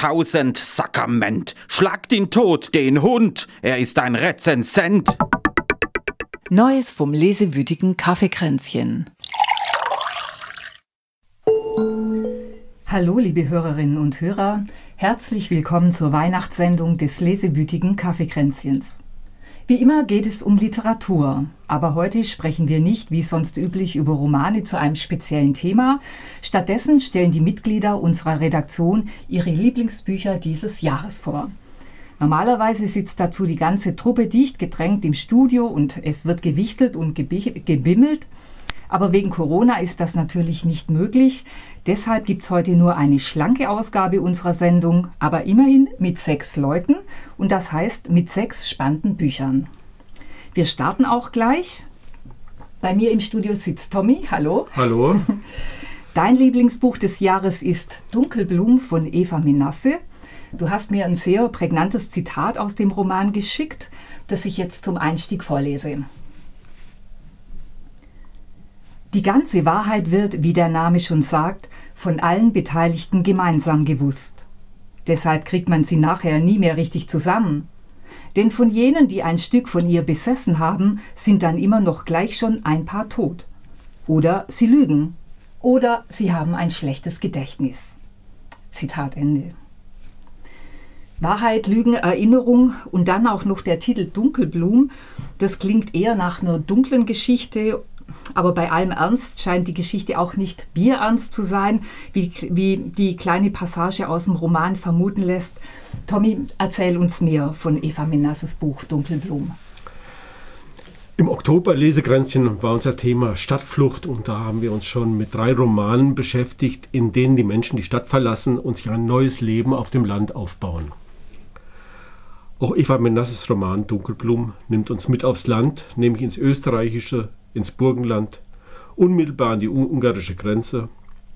1000 Sakrament. Schlagt ihn tot, den Hund, er ist ein Rezensent. Neues vom lesewütigen Kaffeekränzchen. Hallo liebe Hörerinnen und Hörer, herzlich willkommen zur Weihnachtssendung des lesewütigen Kaffeekränzchens. Wie immer geht es um Literatur, aber heute sprechen wir nicht wie sonst üblich über Romane zu einem speziellen Thema. Stattdessen stellen die Mitglieder unserer Redaktion ihre Lieblingsbücher dieses Jahres vor. Normalerweise sitzt dazu die ganze Truppe dicht gedrängt im Studio und es wird gewichtelt und gebimmelt. Aber wegen Corona ist das natürlich nicht möglich. Deshalb gibt es heute nur eine schlanke Ausgabe unserer Sendung, aber immerhin mit 6 Leuten und das heißt mit 6 spannenden Büchern. Wir starten auch gleich. Bei mir im Studio sitzt Tommy. Hallo. Hallo. Dein Lieblingsbuch des Jahres ist Dunkelblum von Eva Menasse. Du hast mir ein sehr prägnantes Zitat aus dem Roman geschickt, das ich jetzt zum Einstieg vorlese. Die ganze Wahrheit wird, wie der Name schon sagt, von allen Beteiligten gemeinsam gewusst. Deshalb kriegt man sie nachher nie mehr richtig zusammen. Denn von jenen, die ein Stück von ihr besessen haben, sind dann immer noch gleich schon ein paar tot. Oder sie lügen. Oder sie haben ein schlechtes Gedächtnis. Zitat Ende. Wahrheit, Lügen, Erinnerung und dann auch noch der Titel Dunkelblum, das klingt eher nach einer dunklen Geschichte. Aber bei allem Ernst scheint die Geschichte auch nicht bierernst zu sein, wie die kleine Passage aus dem Roman vermuten lässt. Tommy, erzähl uns mehr von Eva Menasses Buch Dunkelblum. Im Oktober-Lesekränzchen war unser Thema Stadtflucht und da haben wir uns schon mit 3 Romanen beschäftigt, in denen die Menschen die Stadt verlassen und sich ein neues Leben auf dem Land aufbauen. Auch Eva Menasses Roman Dunkelblum nimmt uns mit aufs Land, nämlich ins österreichische, ins Burgenland, unmittelbar an die ungarische Grenze.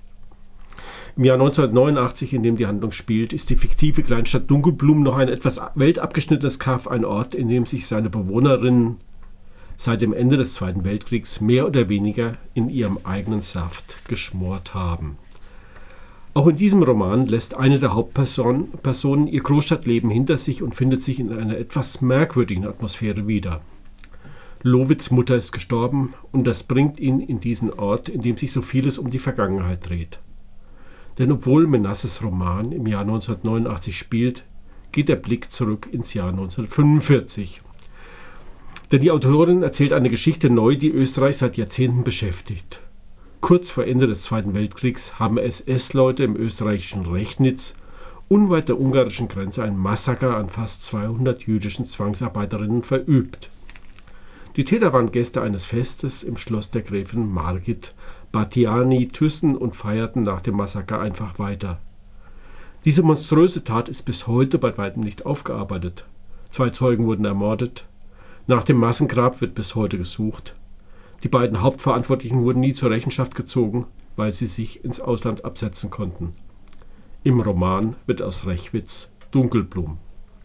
Im Jahr 1989, in dem die Handlung spielt, ist die fiktive Kleinstadt Dunkelblum noch ein etwas weltabgeschnittenes Kaff, ein Ort, in dem sich seine Bewohnerinnen seit dem Ende des Zweiten Weltkriegs mehr oder weniger in ihrem eigenen Saft geschmort haben. Auch in diesem Roman lässt eine der Hauptpersonen ihr Großstadtleben hinter sich und findet sich in einer etwas merkwürdigen Atmosphäre wieder. Lowits Mutter ist gestorben und das bringt ihn in diesen Ort, in dem sich so vieles um die Vergangenheit dreht. Denn obwohl Menasses Roman im Jahr 1989 spielt, geht der Blick zurück ins Jahr 1945. Denn die Autorin erzählt eine Geschichte neu, die Österreich seit Jahrzehnten beschäftigt. Kurz vor Ende des Zweiten Weltkriegs haben SS-Leute im österreichischen Rechnitz unweit der ungarischen Grenze ein Massaker an fast 200 jüdischen Zwangsarbeiterinnen verübt. Die Täter waren Gäste eines Festes im Schloss der Gräfin Margit Batiani-Thyssen und feierten nach dem Massaker einfach weiter. Diese monströse Tat ist bis heute bei weitem nicht aufgearbeitet. 2 Zeugen wurden ermordet. Nach dem Massengrab wird bis heute gesucht. Die beiden Hauptverantwortlichen wurden nie zur Rechenschaft gezogen, weil sie sich ins Ausland absetzen konnten. Im Roman wird aus Rechnitz Dunkelblum.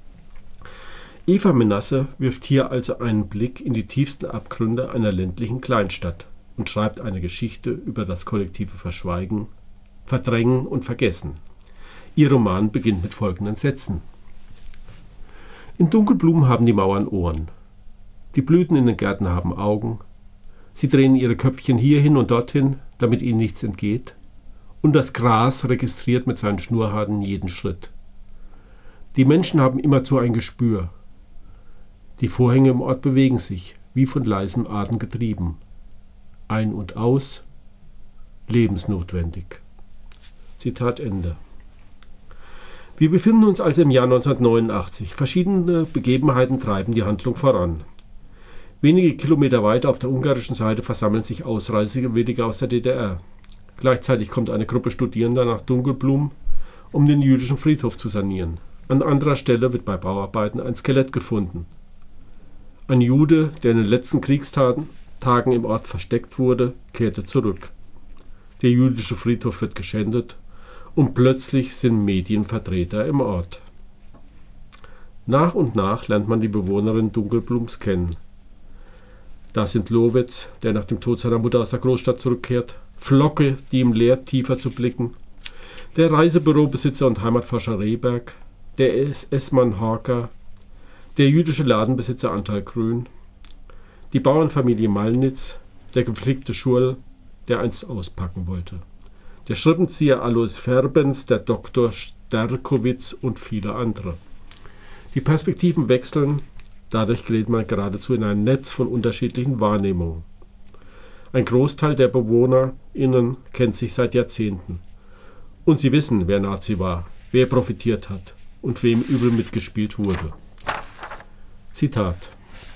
Eva Menasse wirft hier also einen Blick in die tiefsten Abgründe einer ländlichen Kleinstadt und schreibt eine Geschichte über das kollektive Verschweigen, Verdrängen und Vergessen. Ihr Roman beginnt mit folgenden Sätzen. In Dunkelblum haben die Mauern Ohren. Die Blüten in den Gärten haben Augen. Sie drehen ihre Köpfchen hierhin und dorthin, damit ihnen nichts entgeht. Und das Gras registriert mit seinen Schnurrhaaren jeden Schritt. Die Menschen haben immerzu ein Gespür. Die Vorhänge im Ort bewegen sich, wie von leisem Atem getrieben. Ein und aus, lebensnotwendig. Zitat Ende. Wir befinden uns also im Jahr 1989. Verschiedene Begebenheiten treiben die Handlung voran. Wenige Kilometer weiter auf der ungarischen Seite versammeln sich Ausreisewillige aus der DDR. Gleichzeitig kommt eine Gruppe Studierender nach Dunkelblum, um den jüdischen Friedhof zu sanieren. An anderer Stelle wird bei Bauarbeiten ein Skelett gefunden. Ein Jude, der in den letzten Kriegstagen im Ort versteckt wurde, kehrte zurück. Der jüdische Friedhof wird geschändet und plötzlich sind Medienvertreter im Ort. Nach und nach lernt man die Bewohnerin Dunkelblums kennen. Da sind Lowitz, der nach dem Tod seiner Mutter aus der Großstadt zurückkehrt, Flocke, die ihm lehrt, tiefer zu blicken, der Reisebürobesitzer und Heimatforscher Rehberg, der SS-Mann Harker, der jüdische Ladenbesitzer Antal Grün, die Bauernfamilie Malnitz, der gepflegte Schurl, der einst auspacken wollte, der Schrippenzieher Alois Verbens, der Doktor Sterkowitz und viele andere. Die Perspektiven wechseln, dadurch gerät man geradezu in ein Netz von unterschiedlichen Wahrnehmungen. Ein Großteil der BewohnerInnen kennt sich seit Jahrzehnten. Und sie wissen, wer Nazi war, wer profitiert hat und wem übel mitgespielt wurde. Zitat: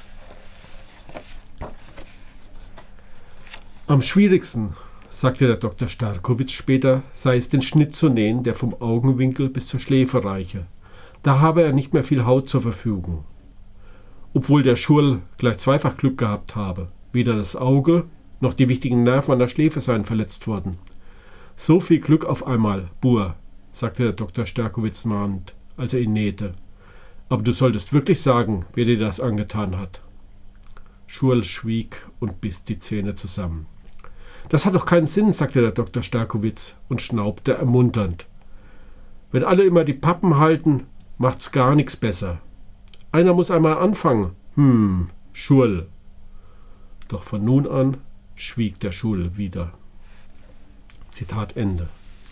Am schwierigsten, sagte der Dr. Sterkowitz später, sei es den Schnitt zu nähen, der vom Augenwinkel bis zur Schläfe reiche. Da habe er nicht mehr viel Haut zur Verfügung. Obwohl der Schurl gleich zweifach Glück gehabt habe. Weder das Auge noch die wichtigen Nerven an der Schläfe seien verletzt worden. So viel Glück auf einmal, Bur, sagte der Dr. Sterkowitz mahnend, als er ihn nähte. Aber du solltest wirklich sagen, wer dir das angetan hat. Schurl schwieg und biss die Zähne zusammen. Das hat doch keinen Sinn, sagte der Dr. Sterkowitz und schnaubte ermunternd. Wenn alle immer die Pappen halten, macht's gar nichts besser. Einer muss einmal anfangen. Schurl. Doch von nun an schwieg der Schurl wieder. Zitat Ende.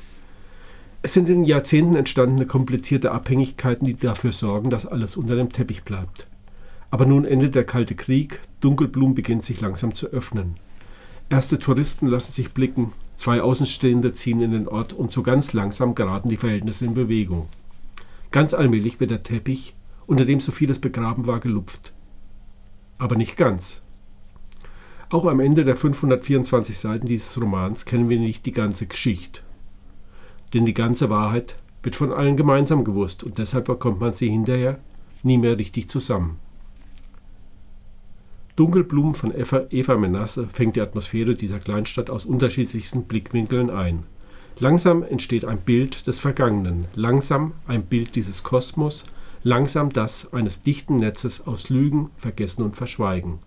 Es sind in Jahrzehnten entstandene komplizierte Abhängigkeiten, die dafür sorgen, dass alles unter dem Teppich bleibt. Aber nun endet der Kalte Krieg, Dunkelblum beginnt sich langsam zu öffnen. Erste Touristen lassen sich blicken, 2 Außenstehende ziehen in den Ort und so ganz langsam geraten die Verhältnisse in Bewegung. Ganz allmählich wird der Teppich, unter dem so vieles begraben war, gelupft. Aber nicht ganz. Auch am Ende der 524 Seiten dieses Romans kennen wir nicht die ganze Geschichte. Denn die ganze Wahrheit wird von allen gemeinsam gewusst und deshalb bekommt man sie hinterher nie mehr richtig zusammen. Dunkelblumen von Eva Menasse fängt die Atmosphäre dieser Kleinstadt aus unterschiedlichsten Blickwinkeln ein. Langsam entsteht ein Bild des Vergangenen, langsam ein Bild dieses Kosmos, langsam das eines dichten Netzes aus Lügen, Vergessen und Verschweigen.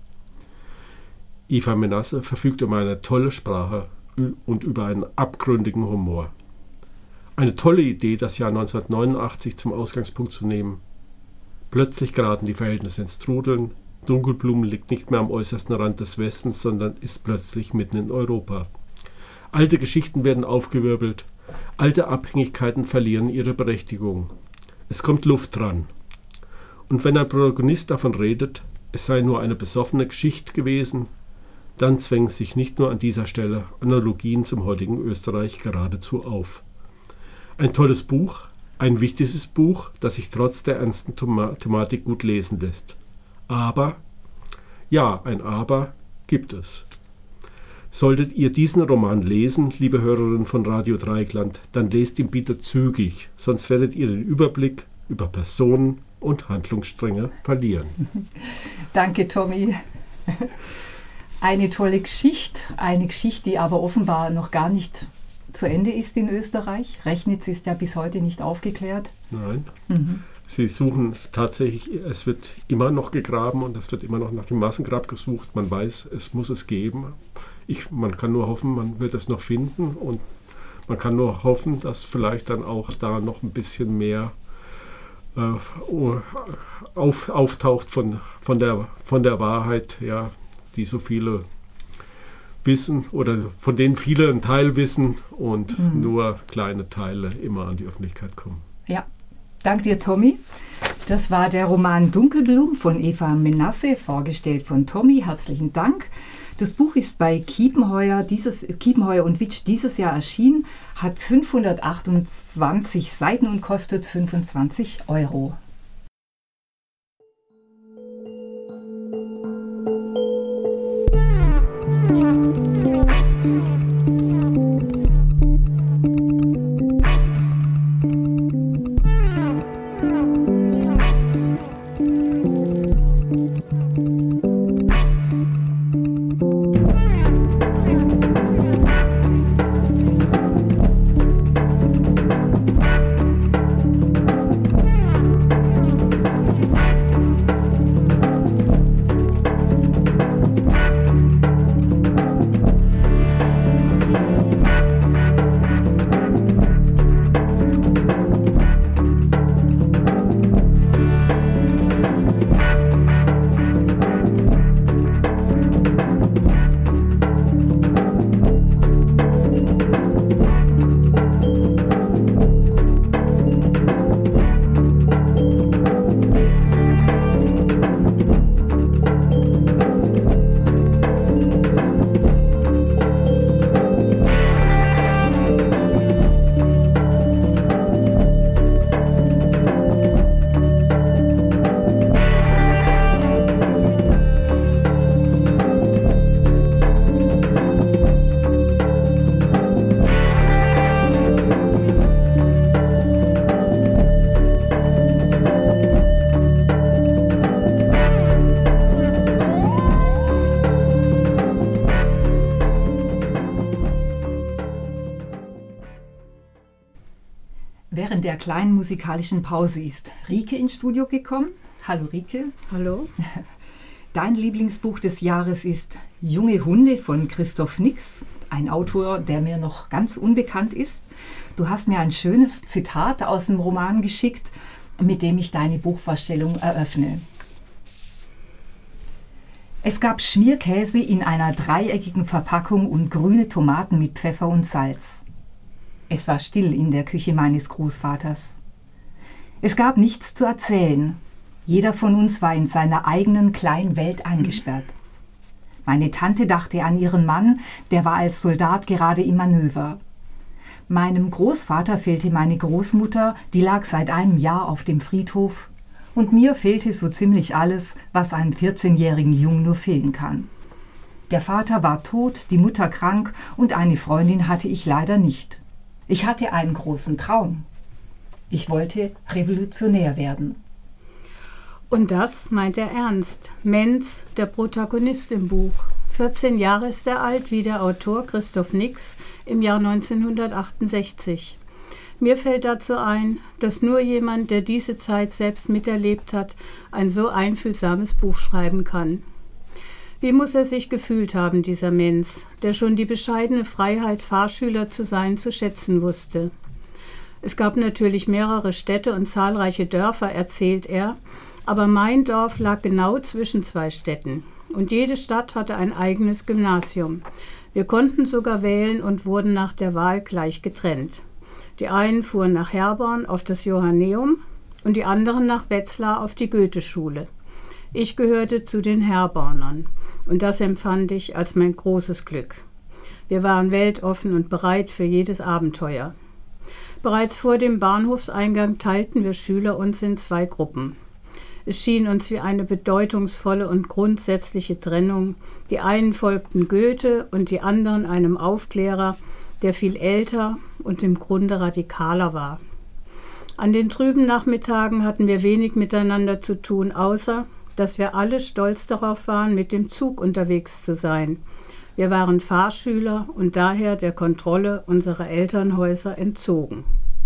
Eva Menasse verfügt über eine tolle Sprache und über einen abgründigen Humor. Eine tolle Idee, das Jahr 1989 zum Ausgangspunkt zu nehmen. Plötzlich geraten die Verhältnisse ins Trudeln. Dunkelblumen liegt nicht mehr am äußersten Rand des Westens, sondern ist plötzlich mitten in Europa. Alte Geschichten werden aufgewirbelt, alte Abhängigkeiten verlieren ihre Berechtigung. Es kommt Luft dran. Und wenn ein Protagonist davon redet, es sei nur eine besoffene Geschichte gewesen, dann zwängen sich nicht nur an dieser Stelle Analogien zum heutigen Österreich geradezu auf. Ein tolles Buch, ein wichtiges Buch, das sich trotz der ernsten Thematik gut lesen lässt. Aber, ja, ein Aber gibt es. Solltet ihr diesen Roman lesen, liebe Hörerinnen von Radio Dreieckland, dann lest ihn bitte zügig, sonst werdet ihr den Überblick über Personen und Handlungsstränge verlieren. Danke, Tommy. Eine tolle Geschichte, die aber offenbar noch gar nicht zu Ende ist in Österreich. Rechnitz ist ja bis heute nicht aufgeklärt. Nein. Sie suchen tatsächlich, es wird immer noch gegraben und es wird immer noch nach dem Massengrab gesucht. Man weiß, es muss es geben. Man kann nur hoffen, man wird es noch finden und man kann nur hoffen, dass vielleicht dann auch da noch ein bisschen mehr auftaucht von der Wahrheit, ja, die so viele wissen oder von denen viele einen Teil wissen und nur kleine Teile immer an die Öffentlichkeit kommen. Ja, danke dir, Tommy. Das war der Roman Dunkelblum von Eva Menasse, vorgestellt von Tommy. Herzlichen Dank. Das Buch ist bei Kiepenheuer und Witsch dieses Jahr erschienen, hat 528 Seiten und kostet 25 €. Während der kleinen musikalischen Pause ist Rike ins Studio gekommen. Hallo Rike. Hallo. Dein Lieblingsbuch des Jahres ist Junge Hunde von Christoph Nix, ein Autor, der mir noch ganz unbekannt ist. Du hast mir ein schönes Zitat aus dem Roman geschickt, mit dem ich deine Buchvorstellung eröffne. Es gab Schmierkäse in einer dreieckigen Verpackung und grüne Tomaten mit Pfeffer und Salz. Es war still in der Küche meines Großvaters. Es gab nichts zu erzählen. Jeder von uns war in seiner eigenen kleinen Welt eingesperrt. Meine Tante dachte an ihren Mann, der war als Soldat gerade im Manöver. Meinem Großvater fehlte meine Großmutter, die lag seit einem Jahr auf dem Friedhof. Und mir fehlte so ziemlich alles, was einem 14-jährigen Jungen nur fehlen kann. Der Vater war tot, die Mutter krank und eine Freundin hatte ich leider nicht. Ich hatte einen großen Traum. Ich wollte Revolutionär werden. Und das meint er ernst. Menz, der Protagonist im Buch. 14 Jahre ist er alt, wie der Autor Christoph Nix im Jahr 1968. Mir fällt dazu ein, dass nur jemand, der diese Zeit selbst miterlebt hat, ein so einfühlsames Buch schreiben kann. Wie muss er sich gefühlt haben, dieser Menz, der schon die bescheidene Freiheit, Fahrschüler zu sein, zu schätzen wusste? Es gab natürlich mehrere Städte und zahlreiche Dörfer, erzählt er, aber mein Dorf lag genau zwischen zwei Städten und jede Stadt hatte ein eigenes Gymnasium. Wir konnten sogar wählen und wurden nach der Wahl gleich getrennt. Die einen fuhren nach Herborn auf das Johanneum und die anderen nach Wetzlar auf die Goetheschule. Ich gehörte zu den Herbornern und das empfand ich als mein großes Glück. Wir waren weltoffen und bereit für jedes Abenteuer. Bereits vor dem Bahnhofseingang teilten wir Schüler uns in zwei Gruppen. Es schien uns wie eine bedeutungsvolle und grundsätzliche Trennung. Die einen folgten Goethe und die anderen einem Aufklärer, der viel älter und im Grunde radikaler war. An den trüben Nachmittagen hatten wir wenig miteinander zu tun, außer dass wir alle stolz darauf waren, mit dem Zug unterwegs zu sein. Wir waren Fahrschüler und daher der Kontrolle unserer Elternhäuser entzogen.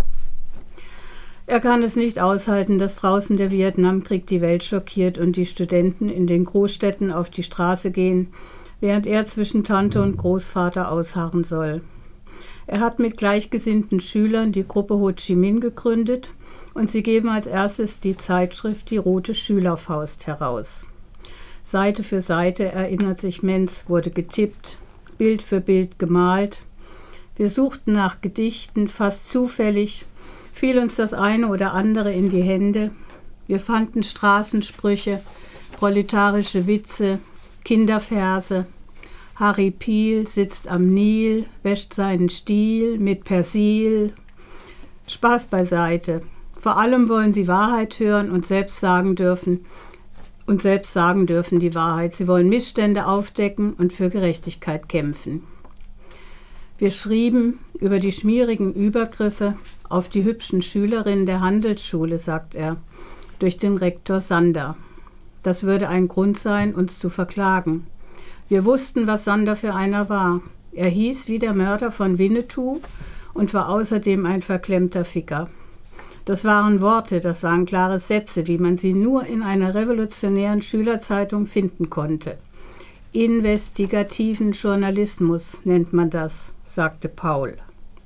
Er kann es nicht aushalten, dass draußen der Vietnamkrieg die Welt schockiert und die Studenten in den Großstädten auf die Straße gehen, während er zwischen Tante und Großvater ausharren soll. Er hat mit gleichgesinnten Schülern die Gruppe Ho Chi Minh gegründet und sie geben als erstes die Zeitschrift Die Rote Schülerfaust heraus. Seite für Seite, erinnert sich Menz, wurde getippt, Bild für Bild gemalt. Wir suchten nach Gedichten, fast zufällig fiel uns das eine oder andere in die Hände. Wir fanden Straßensprüche, proletarische Witze, Kinderverse. Harry Piel sitzt am Nil, wäscht seinen Stiel mit Persil. Spaß beiseite. Vor allem wollen sie Wahrheit hören und selbst sagen dürfen die Wahrheit. Sie wollen Missstände aufdecken und für Gerechtigkeit kämpfen. Wir schrieben über die schmierigen Übergriffe auf die hübschen Schülerinnen der Handelsschule, sagt er, durch den Rektor Sander. Das würde ein Grund sein, uns zu verklagen. Wir wussten, was Sander für einer war. Er hieß wie der Mörder von Winnetou und war außerdem ein verklemmter Ficker. Das waren Worte, das waren klare Sätze, wie man sie nur in einer revolutionären Schülerzeitung finden konnte. Investigativen Journalismus nennt man das, sagte Paul.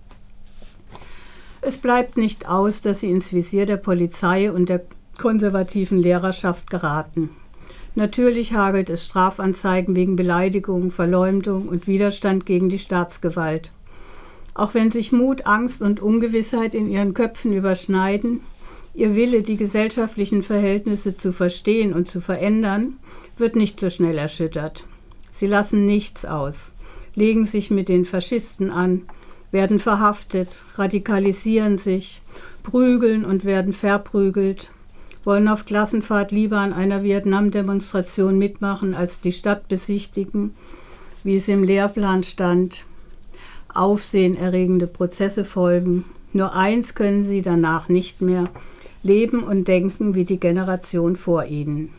Es bleibt nicht aus, dass sie ins Visier der Polizei und der konservativen Lehrerschaft geraten. Natürlich hagelt es Strafanzeigen wegen Beleidigung, Verleumdung und Widerstand gegen die Staatsgewalt. Auch wenn sich Mut, Angst und Ungewissheit in ihren Köpfen überschneiden, ihr Wille, die gesellschaftlichen Verhältnisse zu verstehen und zu verändern, wird nicht so schnell erschüttert. Sie lassen nichts aus, legen sich mit den Faschisten an, werden verhaftet, radikalisieren sich, prügeln und werden verprügelt, wollen auf Klassenfahrt lieber an einer Vietnam-Demonstration mitmachen, als die Stadt besichtigen, wie es im Lehrplan stand. Aufsehenerregende Prozesse folgen. Nur eins können sie danach nicht mehr: leben und denken wie die Generation vor ihnen.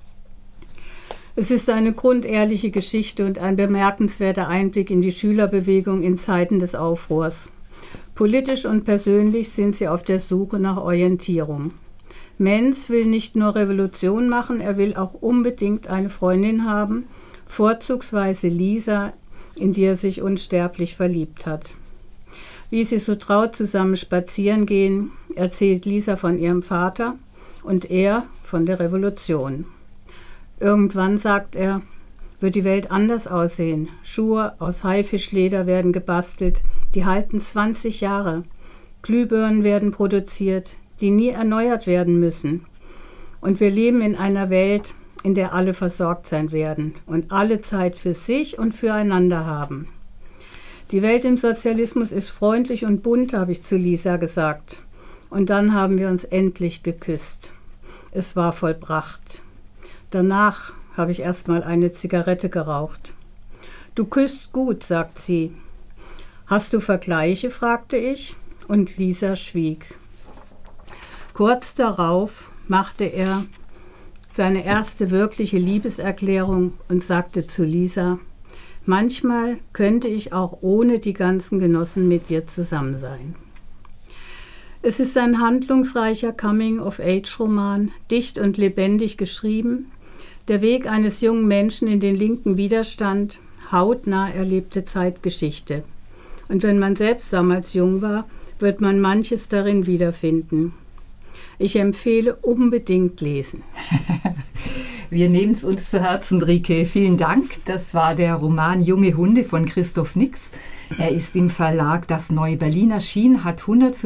Es ist eine grundehrliche Geschichte und ein bemerkenswerter Einblick in die Schülerbewegung in Zeiten des Aufruhrs. Politisch und persönlich sind sie auf der Suche nach Orientierung. Menz will nicht nur Revolution machen, er will auch unbedingt eine Freundin haben, vorzugsweise Lisa, in die er sich unsterblich verliebt hat. Wie sie so traut zusammen spazieren gehen, erzählt Lisa von ihrem Vater und er von der Revolution. Irgendwann, sagt er, wird die Welt anders aussehen. Schuhe aus Haifischleder werden gebastelt, die halten 20 Jahre. Glühbirnen werden produziert, die nie erneuert werden müssen. Und wir leben in einer Welt, in der alle versorgt sein werden und alle Zeit für sich und füreinander haben. Die Welt im Sozialismus ist freundlich und bunt, habe ich zu Lisa gesagt. Und dann haben wir uns endlich geküsst. Es war vollbracht. Danach habe ich erst mal eine Zigarette geraucht. Du küsst gut, sagt sie. Hast du Vergleiche, fragte ich, und Lisa schwieg. Kurz darauf machte er seine erste wirkliche Liebeserklärung und sagte zu Lisa, manchmal könnte ich auch ohne die ganzen Genossen mit dir zusammen sein. Es ist ein handlungsreicher Coming-of-Age-Roman, dicht und lebendig geschrieben, der Weg eines jungen Menschen in den linken Widerstand, hautnah erlebte Zeitgeschichte. Und wenn man selbst damals jung war, wird man manches darin wiederfinden. Ich empfehle unbedingt lesen. Wir nehmen es uns zu Herzen, Rike. Vielen Dank. Das war der Roman Junge Hunde von Christoph Nix. Er ist im Verlag Das Neue Berlin erschienen, hat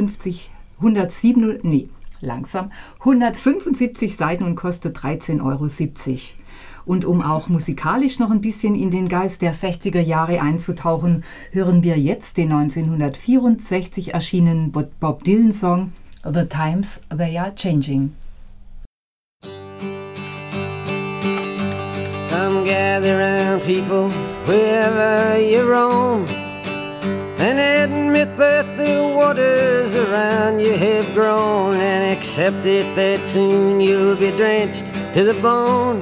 175 Seiten und kostet 13,70 Euro. Und um auch musikalisch noch ein bisschen in den Geist der 60er Jahre einzutauchen, hören wir jetzt den 1964 erschienenen Bob Dylan-Song The Times They Are Changing. Come gather round, people, wherever you roam, and admit that the waters around you have grown, and accept it that soon you'll be drenched to the bone.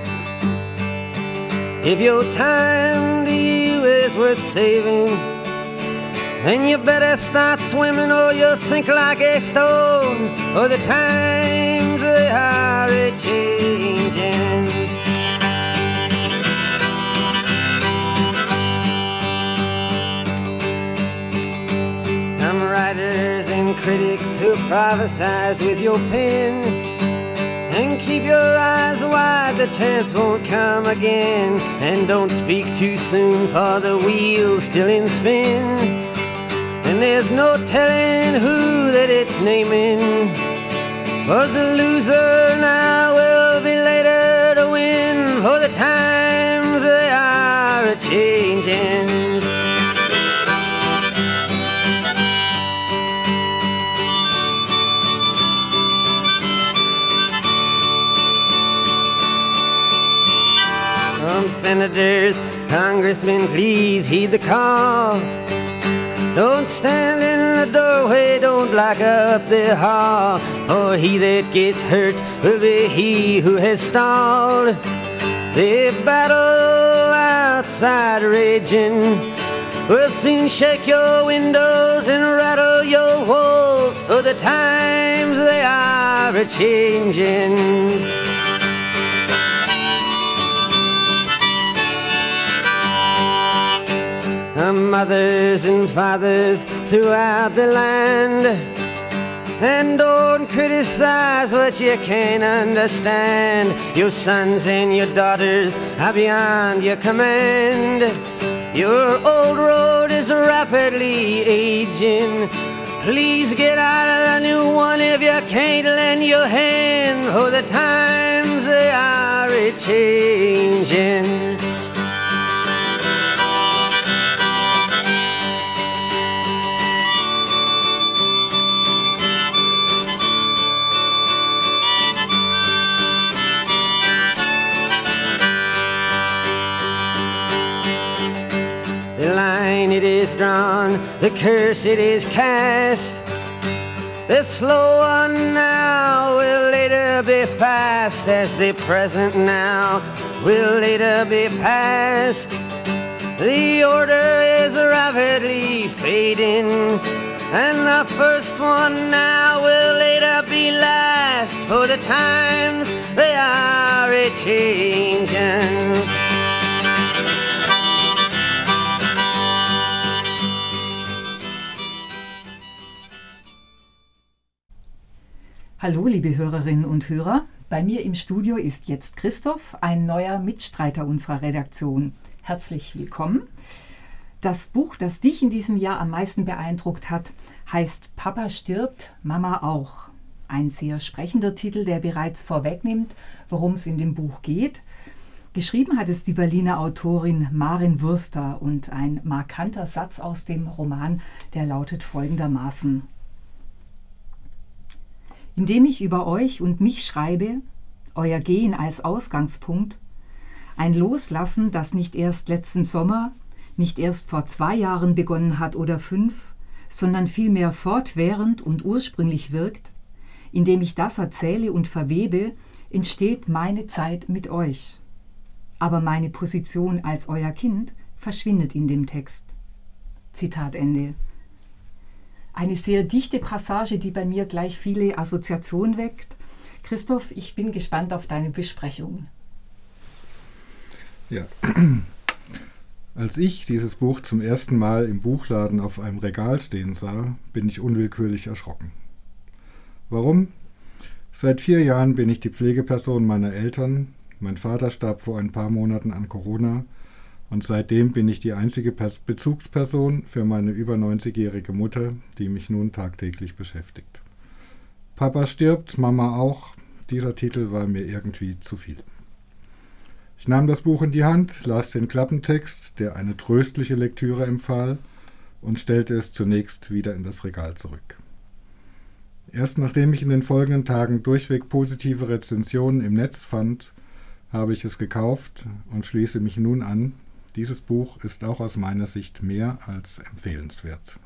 If your time to you is worth saving, then you better start swimming or you'll sink like a stone, or the times they are a-changing. Some writers and critics who prophesize with your pen, and keep your eyes wide, the chance won't come again. And don't speak too soon, for the wheel's still in spin, and there's no telling who that it's naming. Was the loser now will be later to win, for the times they are a-changing. Senators, congressmen, please heed the call. Don't stand in the doorway, don't block up the hall, for he that gets hurt will be he who has stalled. The battle outside raging will soon shake your windows and rattle your walls, for the times they are a-changing. Mothers and fathers throughout the land, and don't criticize what you can't understand. Your sons and your daughters are beyond your command. Your old road is rapidly aging. Please get out of the new one if you can't lend your hand, for the times they are a-changing. The line it is drawn, the curse it is cast. The slow one now will later be fast, as the present now will later be past. The order is rapidly fading, and the first one now will later be last, for the times they are a-changin'. Hallo liebe Hörerinnen und Hörer, bei mir im Studio ist jetzt Christoph, ein neuer Mitstreiter unserer Redaktion. Herzlich willkommen. Das Buch, das dich in diesem Jahr am meisten beeindruckt hat, heißt Papa stirbt, Mama auch. Ein sehr sprechender Titel, der bereits vorwegnimmt, worum es in dem Buch geht. Geschrieben hat es die Berliner Autorin Maren Wurster und ein markanter Satz aus dem Roman, der lautet folgendermaßen: Indem ich über euch und mich schreibe, euer Gehen als Ausgangspunkt, ein Loslassen, das nicht erst letzten Sommer, nicht erst vor 2 Jahren begonnen hat oder 5, sondern vielmehr fortwährend und ursprünglich wirkt, indem ich das erzähle und verwebe, entsteht meine Zeit mit euch. Aber meine Position als euer Kind verschwindet in dem Text. Zitat Ende. Eine sehr dichte Passage, die bei mir gleich viele Assoziationen weckt. Christoph, ich bin gespannt auf deine Besprechung. Ja, als ich dieses Buch zum ersten Mal im Buchladen auf einem Regal stehen sah, bin ich unwillkürlich erschrocken. Warum? Seit 4 Jahren bin ich die Pflegeperson meiner Eltern. Mein Vater starb vor ein paar Monaten an Corona und seitdem bin ich die einzige Bezugsperson für meine über 90-jährige Mutter, die mich nun tagtäglich beschäftigt. Papa stirbt, Mama auch. Dieser Titel war mir irgendwie zu viel. Ich nahm das Buch in die Hand, las den Klappentext, der eine tröstliche Lektüre empfahl, und stellte es zunächst wieder in das Regal zurück. Erst nachdem ich in den folgenden Tagen durchweg positive Rezensionen im Netz fand, habe ich es gekauft und schließe mich nun an. Dieses Buch ist auch aus meiner Sicht mehr als empfehlenswert.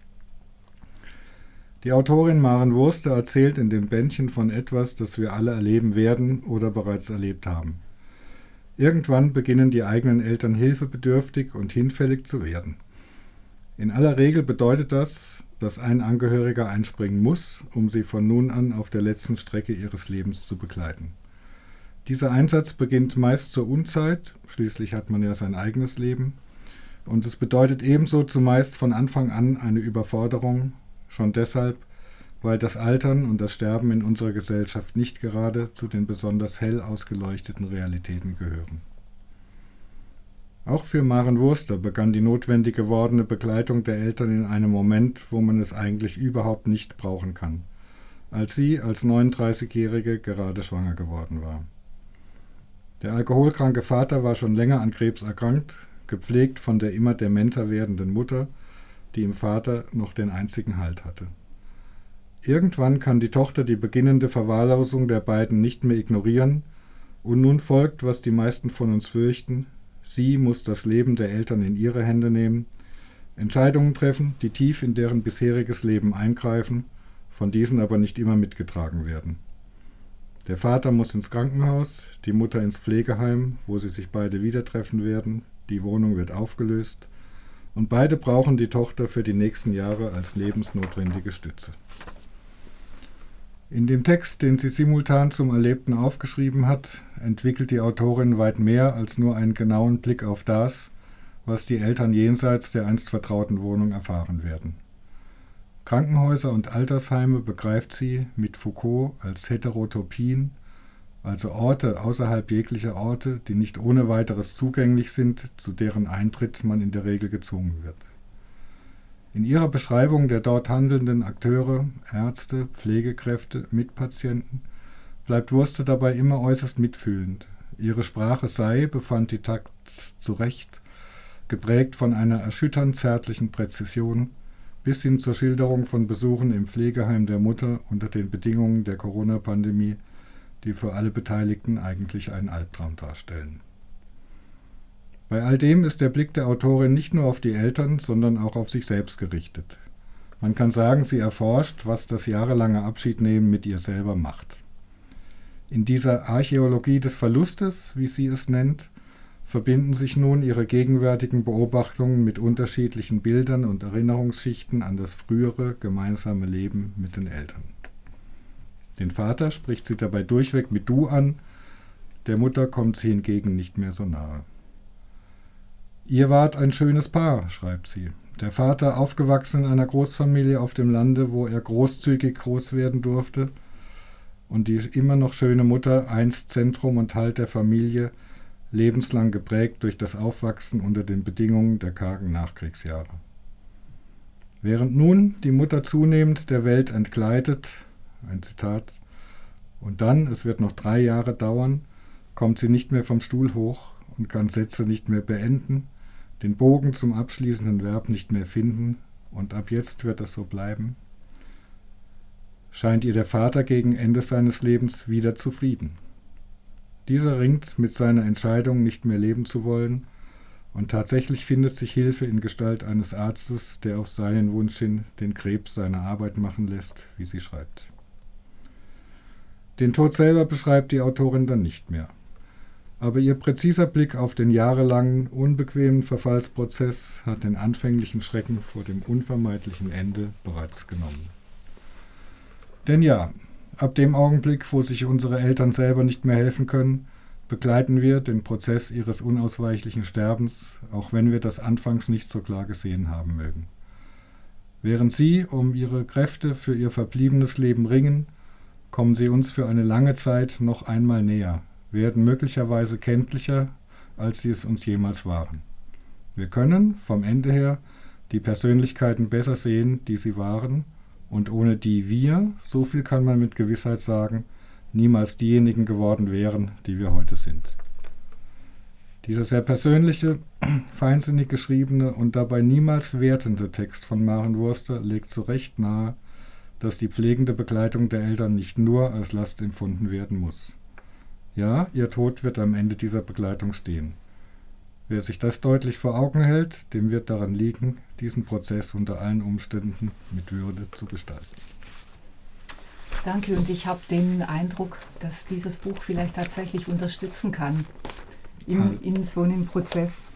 Die Autorin Maren Wurster erzählt in dem Bändchen von etwas, das wir alle erleben werden oder bereits erlebt haben. Irgendwann beginnen die eigenen Eltern hilfebedürftig und hinfällig zu werden. In aller Regel bedeutet das, dass ein Angehöriger einspringen muss, um sie von nun an auf der letzten Strecke ihres Lebens zu begleiten. Dieser Einsatz beginnt meist zur Unzeit, schließlich hat man ja sein eigenes Leben, und es bedeutet ebenso zumeist von Anfang an eine Überforderung, schon deshalb, weil das Altern und das Sterben in unserer Gesellschaft nicht gerade zu den besonders hell ausgeleuchteten Realitäten gehören. Auch für Maren Wurster begann die notwendig gewordene Begleitung der Eltern in einem Moment, wo man es eigentlich überhaupt nicht brauchen kann, als sie als 39-Jährige gerade schwanger geworden war. Der alkoholkranke Vater war schon länger an Krebs erkrankt, gepflegt von der immer dementer werdenden Mutter, die im Vater noch den einzigen Halt hatte. Irgendwann kann die Tochter die beginnende Verwahrlosung der beiden nicht mehr ignorieren und nun folgt, was die meisten von uns fürchten. Sie muss das Leben der Eltern in ihre Hände nehmen, Entscheidungen treffen, die tief in deren bisheriges Leben eingreifen, von diesen aber nicht immer mitgetragen werden. Der Vater muss ins Krankenhaus, die Mutter ins Pflegeheim, wo sie sich beide wieder treffen werden, die Wohnung wird aufgelöst und beide brauchen die Tochter für die nächsten Jahre als lebensnotwendige Stütze. In dem Text, den sie simultan zum Erlebten aufgeschrieben hat, entwickelt die Autorin weit mehr als nur einen genauen Blick auf das, was die Eltern jenseits der einst vertrauten Wohnung erfahren werden. Krankenhäuser und Altersheime begreift sie mit Foucault als Heterotopien, also Orte außerhalb jeglicher Orte, die nicht ohne weiteres zugänglich sind, zu deren Eintritt man in der Regel gezwungen wird. In ihrer Beschreibung der dort handelnden Akteure, Ärzte, Pflegekräfte, Mitpatienten, bleibt Wurster dabei immer äußerst mitfühlend. Ihre Sprache sei, befand die Taz zu Recht, geprägt von einer erschütternd zärtlichen Präzision, bis hin zur Schilderung von Besuchen im Pflegeheim der Mutter unter den Bedingungen der Corona-Pandemie, die für alle Beteiligten eigentlich einen Albtraum darstellen. Bei all dem ist der Blick der Autorin nicht nur auf die Eltern, sondern auch auf sich selbst gerichtet. Man kann sagen, sie erforscht, was das jahrelange Abschiednehmen mit ihr selber macht. In dieser Archäologie des Verlustes, wie sie es nennt, verbinden sich nun ihre gegenwärtigen Beobachtungen mit unterschiedlichen Bildern und Erinnerungsschichten an das frühere gemeinsame Leben mit den Eltern. Den Vater spricht sie dabei durchweg mit Du an, der Mutter kommt sie hingegen nicht mehr so nahe. Ihr wart ein schönes Paar, schreibt sie. Der Vater aufgewachsen in einer Großfamilie auf dem Lande, wo er großzügig groß werden durfte, und die immer noch schöne Mutter, einst Zentrum und Halt der Familie, lebenslang geprägt durch das Aufwachsen unter den Bedingungen der kargen Nachkriegsjahre. Während nun die Mutter zunehmend der Welt entgleitet, ein Zitat, und dann, es wird noch 3 Jahre dauern, kommt sie nicht mehr vom Stuhl hoch und kann Sätze nicht mehr beenden, den Bogen zum abschließenden Verb nicht mehr finden, und ab jetzt wird das so bleiben, scheint ihr der Vater gegen Ende seines Lebens wieder zufrieden. Dieser ringt mit seiner Entscheidung, nicht mehr leben zu wollen, und tatsächlich findet sich Hilfe in Gestalt eines Arztes, der auf seinen Wunsch hin den Krebs seine Arbeit machen lässt, wie sie schreibt. Den Tod selber beschreibt die Autorin dann nicht mehr. Aber ihr präziser Blick auf den jahrelangen, unbequemen Verfallsprozess hat den anfänglichen Schrecken vor dem unvermeidlichen Ende bereits genommen. Denn ja, ab dem Augenblick, wo sich unsere Eltern selber nicht mehr helfen können, begleiten wir den Prozess ihres unausweichlichen Sterbens, auch wenn wir das anfangs nicht so klar gesehen haben mögen. Während sie um ihre Kräfte für ihr verbliebenes Leben ringen, kommen sie uns für eine lange Zeit noch einmal näher, werden möglicherweise kenntlicher, als sie es uns jemals waren. Wir können, vom Ende her, die Persönlichkeiten besser sehen, die sie waren, und ohne die wir, so viel kann man mit Gewissheit sagen, niemals diejenigen geworden wären, die wir heute sind. Dieser sehr persönliche, feinsinnig geschriebene und dabei niemals wertende Text von Maren Wurster legt zu Recht nahe, dass die pflegende Begleitung der Eltern nicht nur als Last empfunden werden muss. Ja, ihr Tod wird am Ende dieser Begleitung stehen. Wer sich das deutlich vor Augen hält, dem wird daran liegen, diesen Prozess unter allen Umständen mit Würde zu gestalten. Danke, und ich habe den Eindruck, dass dieses Buch vielleicht tatsächlich unterstützen kann in so einem Prozess.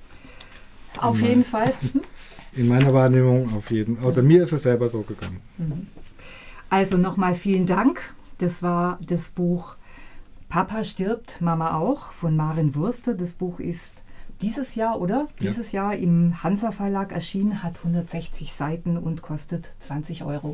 Auf jeden Fall. In meiner Wahrnehmung auf jeden Fall. Also mir ist es selber so gegangen. Also nochmal vielen Dank. Das war das Buch Papa stirbt, Mama auch von Maren Wurster. Das Buch ist dieses Jahr, oder? Ja. Dieses Jahr im Hansa Verlag erschienen, hat 160 Seiten und kostet 20 €.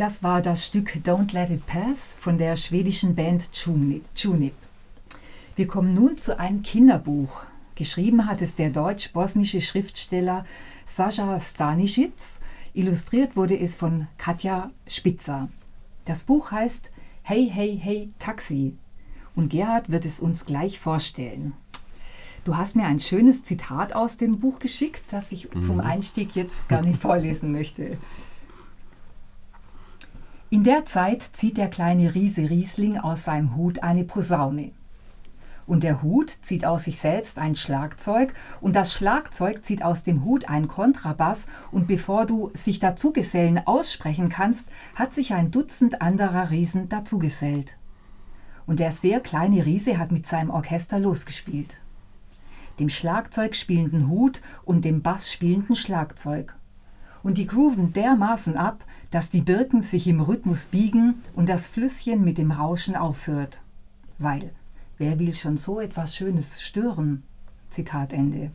Das war das Stück Don't Let It Pass von der schwedischen Band Junip. Wir kommen nun zu einem Kinderbuch. Geschrieben hat es der deutsch-bosnische Schriftsteller Sascha Stanisic. Illustriert wurde es von Katja Spitzer. Das Buch heißt Hey, hey, hey, Taxi. Und Gerhard wird es uns gleich vorstellen. Du hast mir ein schönes Zitat aus dem Buch geschickt, das ich zum Einstieg jetzt gar nicht vorlesen möchte. In der Zeit zieht der kleine Riese Riesling aus seinem Hut eine Posaune. Und der Hut zieht aus sich selbst ein Schlagzeug und das Schlagzeug zieht aus dem Hut einen Kontrabass und bevor du sich dazugesellen aussprechen kannst, hat sich ein Dutzend anderer Riesen dazugesellt. Und der sehr kleine Riese hat mit seinem Orchester losgespielt. Dem Schlagzeug spielenden Hut und dem Bass spielenden Schlagzeug. Und die grooven dermaßen ab, dass die Birken sich im Rhythmus biegen und das Flüsschen mit dem Rauschen aufhört. Weil wer will schon so etwas Schönes stören? Zitat Ende.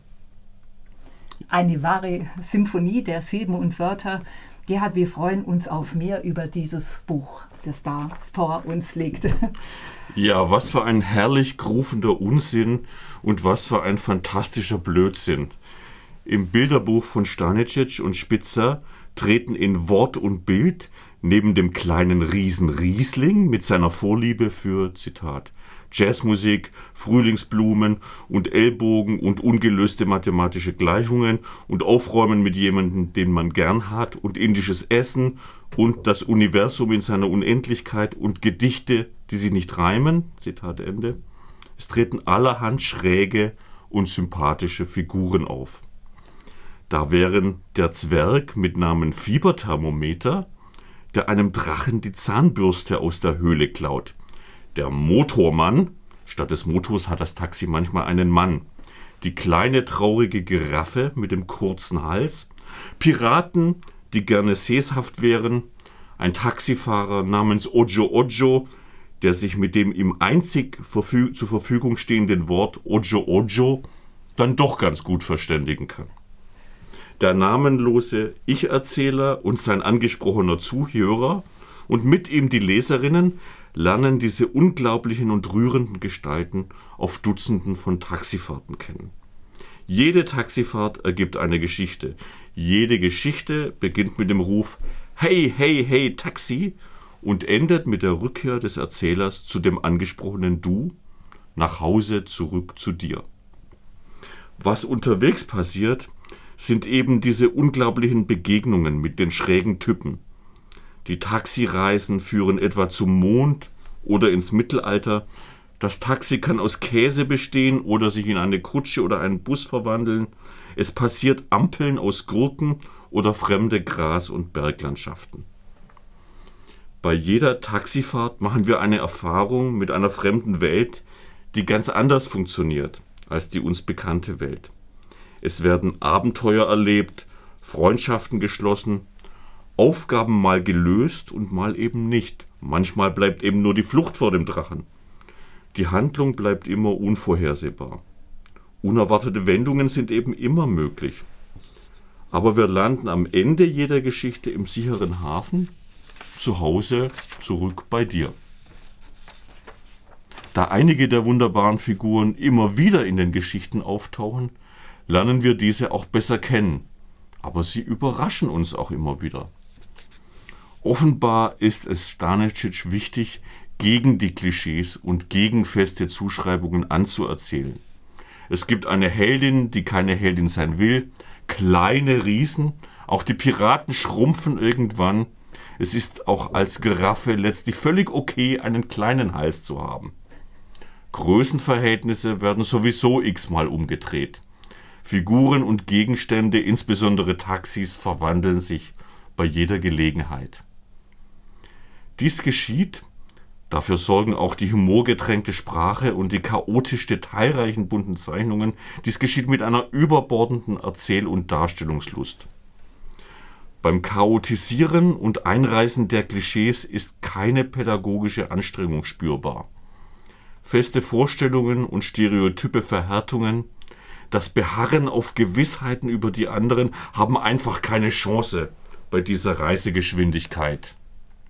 Eine wahre Symphonie der Silben und Wörter. Gerhard, wir freuen uns auf mehr über dieses Buch, das da vor uns liegt. Ja, was für ein herrlich groovender Unsinn und was für ein fantastischer Blödsinn. Im Bilderbuch von Stanisic und Spitzer treten in Wort und Bild neben dem kleinen Riesen Riesling mit seiner Vorliebe für, Zitat, Jazzmusik, Frühlingsblumen und Ellbogen und ungelöste mathematische Gleichungen und Aufräumen mit jemandem, den man gern hat und indisches Essen und das Universum in seiner Unendlichkeit und Gedichte, die sich nicht reimen, Zitat Ende. Es treten allerhand schräge und sympathische Figuren auf. Da wären der Zwerg mit Namen Fieberthermometer, der einem Drachen die Zahnbürste aus der Höhle klaut. Der Motormann, statt des Motors hat das Taxi manchmal einen Mann. Die kleine traurige Giraffe mit dem kurzen Hals. Piraten, die gerne sesshaft wären. Ein Taxifahrer namens Ojo Ojo, der sich mit dem ihm einzig zur Verfügung stehenden Wort Ojo Ojo dann doch ganz gut verständigen kann. Der namenlose Ich-Erzähler und sein angesprochener Zuhörer und mit ihm die Leserinnen lernen diese unglaublichen und rührenden Gestalten auf Dutzenden von Taxifahrten kennen. Jede Taxifahrt ergibt eine Geschichte. Jede Geschichte beginnt mit dem Ruf Hey, hey, hey, Taxi und endet mit der Rückkehr des Erzählers zu dem angesprochenen Du, nach Hause zurück zu dir. Was unterwegs passiert, sind eben diese unglaublichen Begegnungen mit den schrägen Typen. Die Taxireisen führen etwa zum Mond oder ins Mittelalter. Das Taxi kann aus Käse bestehen oder sich in eine Kutsche oder einen Bus verwandeln. Es passiert Ampeln aus Gurken oder fremde Gras- und Berglandschaften. Bei jeder Taxifahrt machen wir eine Erfahrung mit einer fremden Welt, die ganz anders funktioniert als die uns bekannte Welt. Es werden Abenteuer erlebt, Freundschaften geschlossen, Aufgaben mal gelöst und mal eben nicht. Manchmal bleibt eben nur die Flucht vor dem Drachen. Die Handlung bleibt immer unvorhersehbar. Unerwartete Wendungen sind eben immer möglich. Aber wir landen am Ende jeder Geschichte im sicheren Hafen, zu Hause, zurück bei dir. Da einige der wunderbaren Figuren immer wieder in den Geschichten auftauchen, lernen wir diese auch besser kennen. Aber sie überraschen uns auch immer wieder. Offenbar ist es Stanisic wichtig, gegen die Klischees und gegen feste Zuschreibungen anzuerzählen. Es gibt eine Heldin, die keine Heldin sein will, kleine Riesen, auch die Piraten schrumpfen irgendwann. Es ist auch als Giraffe letztlich völlig okay, einen kleinen Hals zu haben. Größenverhältnisse werden sowieso x-mal umgedreht. Figuren und Gegenstände, insbesondere Taxis, verwandeln sich bei jeder Gelegenheit. Dies geschieht, dafür sorgen auch die humorgetränkte Sprache und die chaotisch detailreichen bunten Zeichnungen, dies geschieht mit einer überbordenden Erzähl- und Darstellungslust. Beim Chaotisieren und Einreißen der Klischees ist keine pädagogische Anstrengung spürbar. Feste Vorstellungen und stereotype Verhärtungen, das Beharren auf Gewissheiten über die anderen haben einfach keine Chance bei dieser Reisegeschwindigkeit.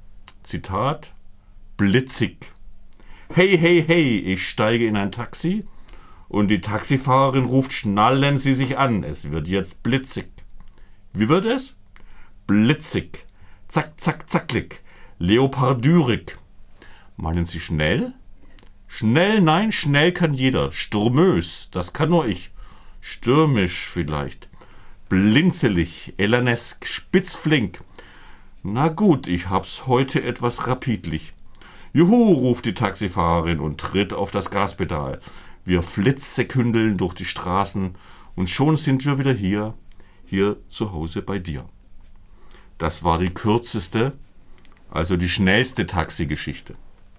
Zitat, blitzig. Hey, hey, hey, ich steige in ein Taxi und die Taxifahrerin ruft, schnallen Sie sich an, es wird jetzt blitzig. Wie wird es? Blitzig. Zack, zack, zacklig. Leopardürig. Meinen Sie schnell? Schnell, nein, schnell kann jeder. Stürmös, das kann nur ich. Stürmisch vielleicht. Blinzelig, elanesk, spitzflink. Na gut, ich hab's heute etwas rapidlich. Juhu, ruft die Taxifahrerin und tritt auf das Gaspedal. Wir flitzsekündeln durch die Straßen und schon sind wir wieder hier zu Hause bei dir. Das war die kürzeste, also die schnellste Taxigeschichte.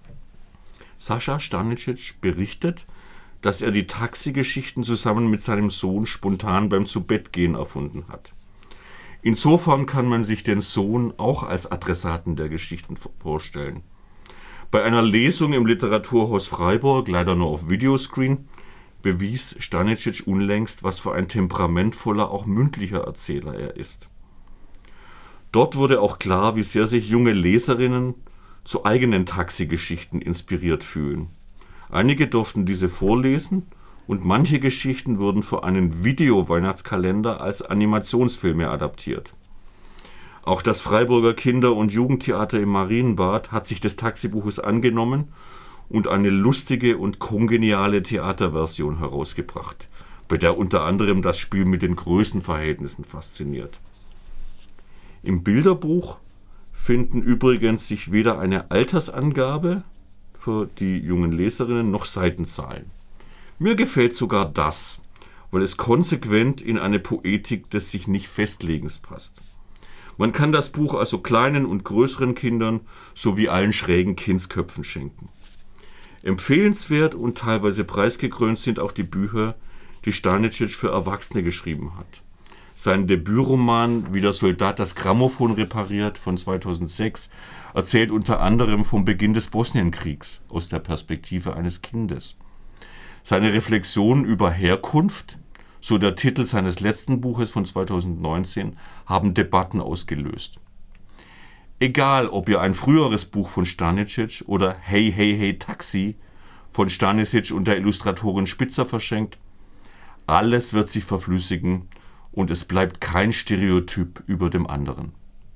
Sascha Stanisic berichtet, dass er die Taxigeschichten zusammen mit seinem Sohn spontan beim Zubettgehen erfunden hat. Insofern kann man sich den Sohn auch als Adressaten der Geschichten vorstellen. Bei einer Lesung im Literaturhaus Freiburg, leider nur auf Videoscreen, bewies Stanisic unlängst, was für ein temperamentvoller, auch mündlicher Erzähler er ist. Dort wurde auch klar, wie sehr sich junge Leserinnen zu eigenen Taxigeschichten inspiriert fühlen. Einige durften diese vorlesen und manche Geschichten wurden für einen Video-Weihnachtskalender als Animationsfilme adaptiert. Auch das Freiburger Kinder- und Jugendtheater im Marienbad hat sich des Taxibuches angenommen und eine lustige und kongeniale Theaterversion herausgebracht, bei der unter anderem das Spiel mit den Größenverhältnissen fasziniert. Im Bilderbuch finden übrigens sich weder eine Altersangabe für die jungen Leserinnen noch Seitenzahlen. Mir gefällt sogar das, weil es konsequent in eine Poetik des sich nicht Festlegens passt. Man kann das Buch also kleinen und größeren Kindern sowie allen schrägen Kindsköpfen schenken. Empfehlenswert und teilweise preisgekrönt sind auch die Bücher, die Stanisic für Erwachsene geschrieben hat. Sein Debütroman Wie der Soldat das Grammophon repariert von 2006 erzählt unter anderem vom Beginn des Bosnienkriegs aus der Perspektive eines Kindes. Seine Reflexionen über Herkunft, so der Titel seines letzten Buches von 2019, haben Debatten ausgelöst. Egal, ob ihr ein früheres Buch von Stanisic oder Hey, hey, hey, Taxi von Stanisic und der Illustratorin Spitzer verschenkt, alles wird sich verflüssigen und es bleibt kein Stereotyp über dem anderen.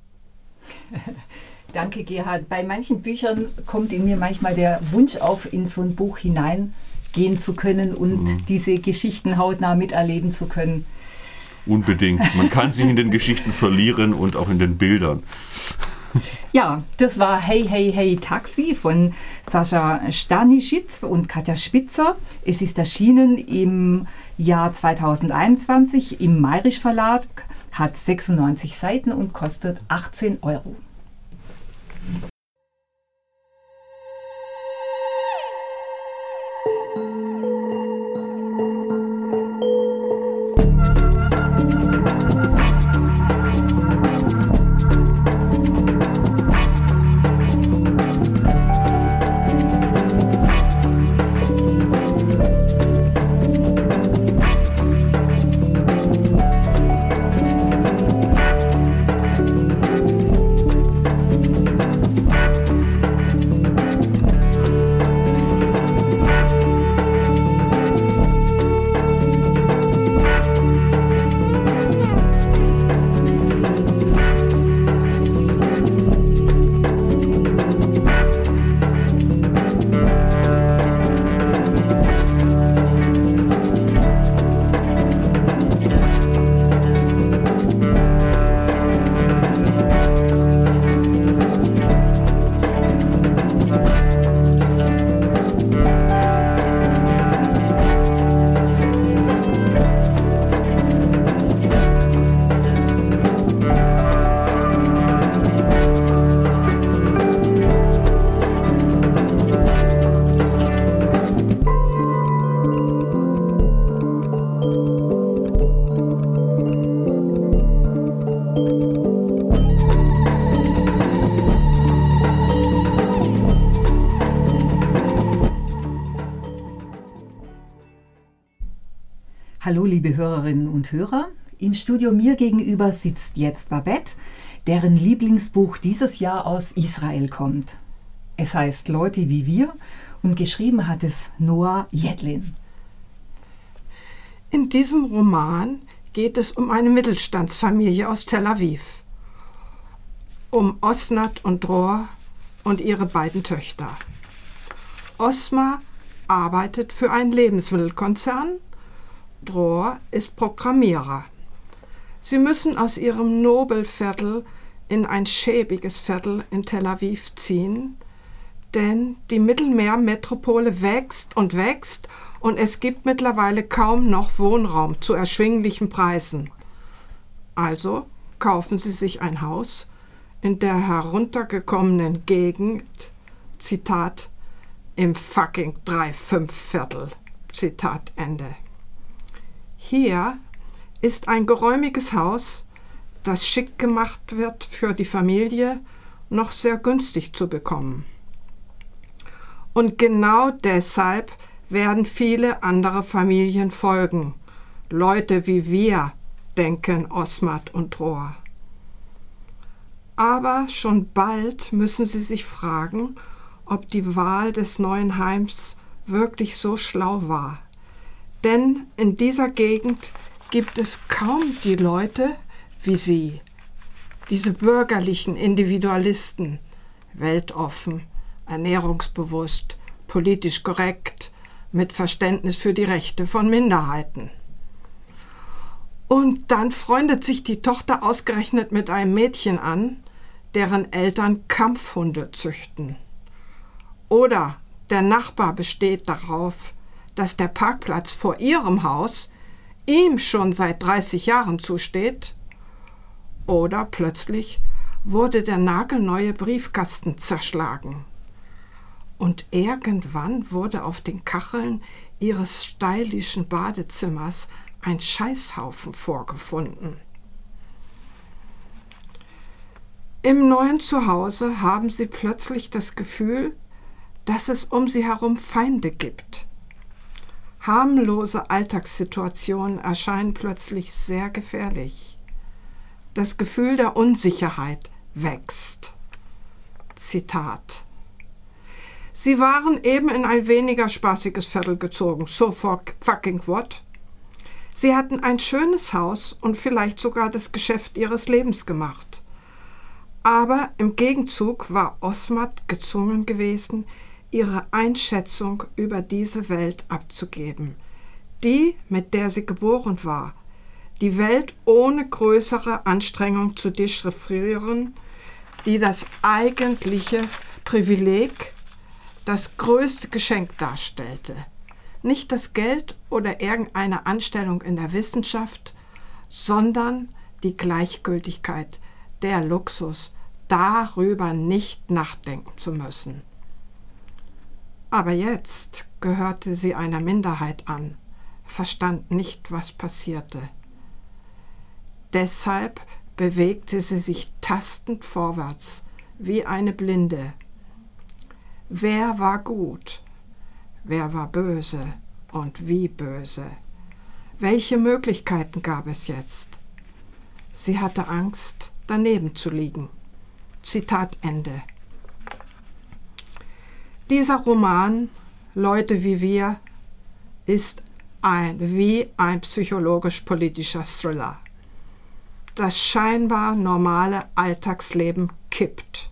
Danke, Gerhard. Bei manchen Büchern kommt in mir manchmal der Wunsch auf, in so ein Buch hineingehen zu können und diese Geschichten hautnah miterleben zu können. Unbedingt. Man kann sich in den Geschichten verlieren und auch in den Bildern. Ja, das war Hey, hey, hey, Taxi von Sascha Stanisic und Katja Spitzer. Es ist erschienen im Jahr 2021 im Mayrisch Verlag, hat 96 Seiten und kostet 18 €. Hallo liebe Hörerinnen und Hörer, im Studio mir gegenüber sitzt jetzt Babette, deren Lieblingsbuch dieses Jahr aus Israel kommt. Es heißt Leute wie wir und geschrieben hat es Noah Yedlin. In diesem Roman geht es um eine Mittelstandsfamilie aus Tel Aviv, um Osnat und Dror und ihre beiden Töchter. Osma arbeitet für einen Lebensmittelkonzern, Dror ist Programmierer. Sie müssen aus ihrem Nobelviertel in ein schäbiges Viertel in Tel Aviv ziehen, denn die Mittelmeermetropole wächst und wächst und es gibt mittlerweile kaum noch Wohnraum zu erschwinglichen Preisen. Also kaufen sie sich ein Haus in der heruntergekommenen Gegend, Zitat, im fucking 3/5-Viertel, Zitat Ende. Hier ist ein geräumiges Haus, das schick gemacht wird für die Familie, noch sehr günstig zu bekommen. Und genau deshalb werden viele andere Familien folgen. Leute wie wir, denken Osmat und Dror. Aber schon bald müssen sie sich fragen, ob die Wahl des neuen Heims wirklich so schlau war. Denn in dieser Gegend gibt es kaum die Leute wie sie, diese bürgerlichen Individualisten, weltoffen, ernährungsbewusst, politisch korrekt, mit Verständnis für die Rechte von Minderheiten. Und dann freundet sich die Tochter ausgerechnet mit einem Mädchen an, deren Eltern Kampfhunde züchten. Oder der Nachbar besteht darauf, dass der Parkplatz vor ihrem Haus ihm schon seit 30 Jahren zusteht. Oder plötzlich wurde der nagelneue Briefkasten zerschlagen. Und irgendwann wurde auf den Kacheln ihres stylischen Badezimmers ein Scheißhaufen vorgefunden. Im neuen Zuhause haben sie plötzlich das Gefühl, dass es um sie herum Feinde gibt. Harmlose Alltagssituationen erscheinen plötzlich sehr gefährlich. Das Gefühl der Unsicherheit wächst. Zitat. Sie waren eben in ein weniger spaßiges Viertel gezogen. So fucking what? Sie hatten ein schönes Haus und vielleicht sogar das Geschäft ihres Lebens gemacht. Aber im Gegenzug war Osmat gezwungen gewesen, ihre Einschätzung über diese Welt abzugeben. Die, mit der sie geboren war. Die Welt ohne größere Anstrengung zu dechiffrieren, die das eigentliche Privileg, das größte Geschenk darstellte. Nicht das Geld oder irgendeine Anstellung in der Wissenschaft, sondern die Gleichgültigkeit, der Luxus, darüber nicht nachdenken zu müssen. Aber jetzt gehörte sie einer Minderheit an, verstand nicht, was passierte. Deshalb bewegte sie sich tastend vorwärts, wie eine Blinde. Wer war gut? Wer war böse und wie böse? Welche Möglichkeiten gab es jetzt? Sie hatte Angst, daneben zu liegen. Zitat Ende. Dieser Roman, Leute wie wir, ist wie ein psychologisch-politischer Thriller. Das scheinbar normale Alltagsleben kippt.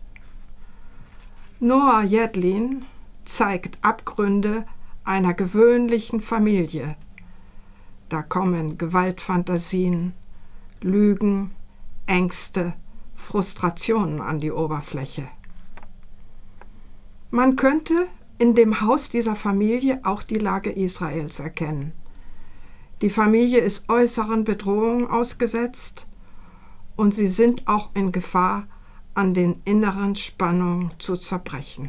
Noah Yedlin zeigt Abgründe einer gewöhnlichen Familie. Da kommen Gewaltfantasien, Lügen, Ängste, Frustrationen an die Oberfläche. Man könnte in dem Haus dieser Familie auch die Lage Israels erkennen. Die Familie ist äußeren Bedrohungen ausgesetzt und sie sind auch in Gefahr, an den inneren Spannungen zu zerbrechen.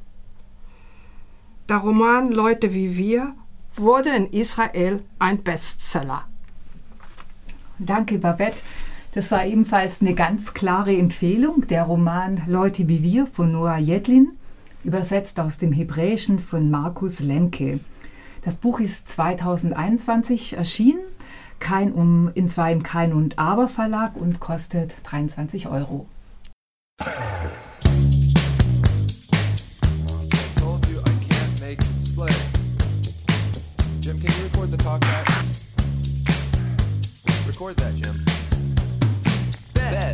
Der Roman Leute wie wir wurde in Israel ein Bestseller. Danke, Babette. Das war ebenfalls eine ganz klare Empfehlung, der Roman Leute wie wir von Noah Yedlin, übersetzt aus dem Hebräischen von Markus Lemke. Das Buch ist 2021 erschienen, und zwar im Kein und Aber Verlag und kostet 23 €. Jim, can you record the talk back? Record that, Jim. Bet.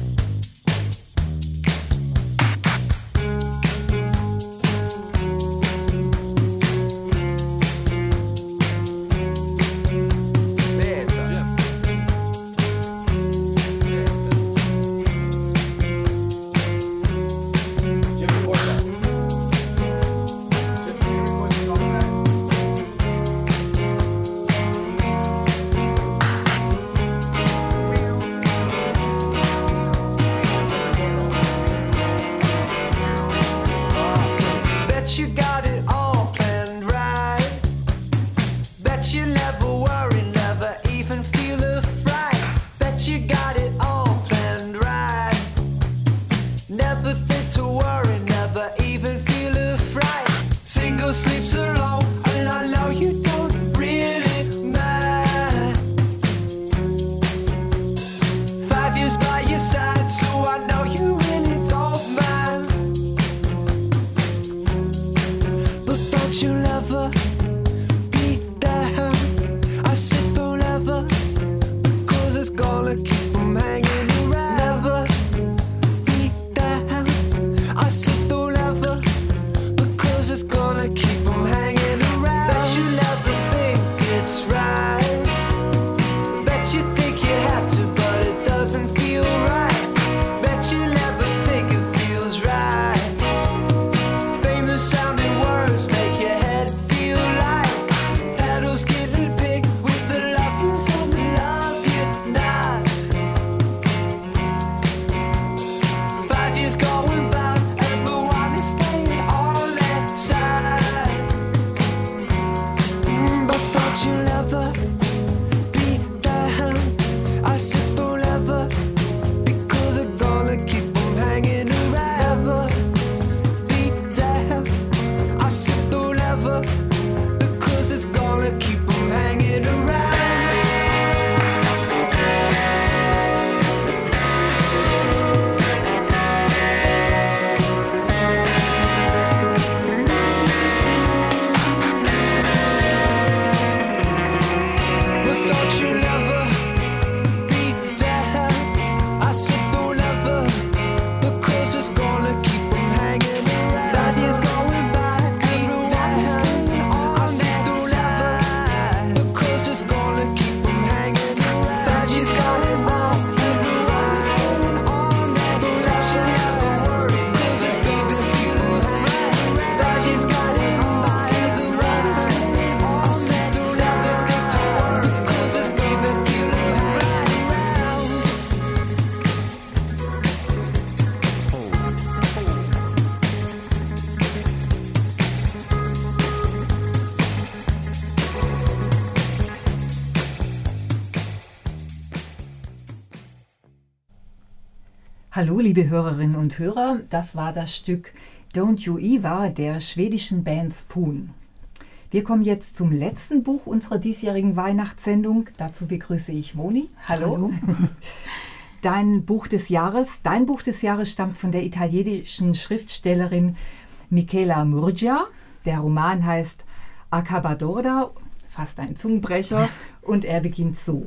Hallo liebe Hörerinnen und Hörer, das war das Stück Don't You Eva der schwedischen Band Spoon. Wir kommen jetzt zum letzten Buch unserer diesjährigen Weihnachtssendung. Dazu begrüße ich Moni. Hallo. Dein Buch des Jahres stammt von der italienischen Schriftstellerin Michela Murgia. Der Roman heißt Accabadora, fast ein Zungenbrecher, und er beginnt so.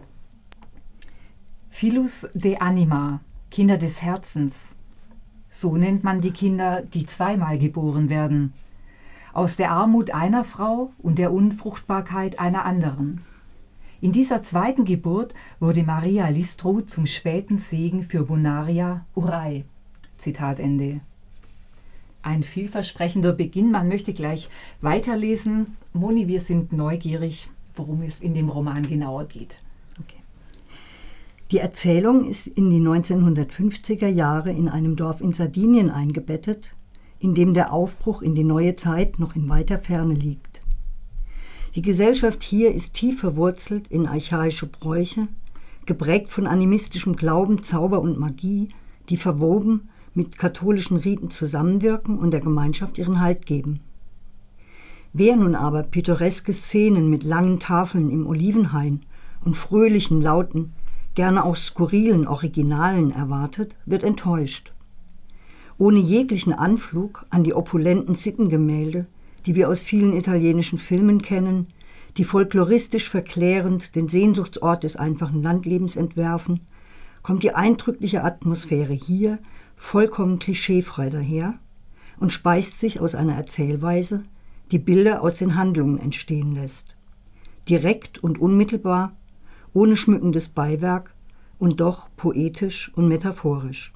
Filus de anima, Kinder des Herzens. So nennt man die Kinder, die zweimal geboren werden. Aus der Armut einer Frau und der Unfruchtbarkeit einer anderen. In dieser zweiten Geburt wurde Maria Listro zum späten Segen für Bonaria Urai. Zitat Ende. Ein vielversprechender Beginn, man möchte gleich weiterlesen. Moni, wir sind neugierig, worum es in dem Roman genauer geht. Die Erzählung ist in die 1950er Jahre in einem Dorf in Sardinien eingebettet, in dem der Aufbruch in die neue Zeit noch in weiter Ferne liegt. Die Gesellschaft hier ist tief verwurzelt in archaische Bräuche, geprägt von animistischem Glauben, Zauber und Magie, die verwoben mit katholischen Riten zusammenwirken und der Gemeinschaft ihren Halt geben. Wer nun aber pittoreske Szenen mit langen Tafeln im Olivenhain und fröhlichen, lauten, gerne auch skurrilen Originalen erwartet, wird enttäuscht. Ohne jeglichen Anflug an die opulenten Sittengemälde, die wir aus vielen italienischen Filmen kennen, die folkloristisch verklärend den Sehnsuchtsort des einfachen Landlebens entwerfen, kommt die eindrückliche Atmosphäre hier vollkommen klischeefrei daher und speist sich aus einer Erzählweise, die Bilder aus den Handlungen entstehen lässt. Direkt und unmittelbar, ohne schmückendes Beiwerk und doch poetisch und metaphorisch.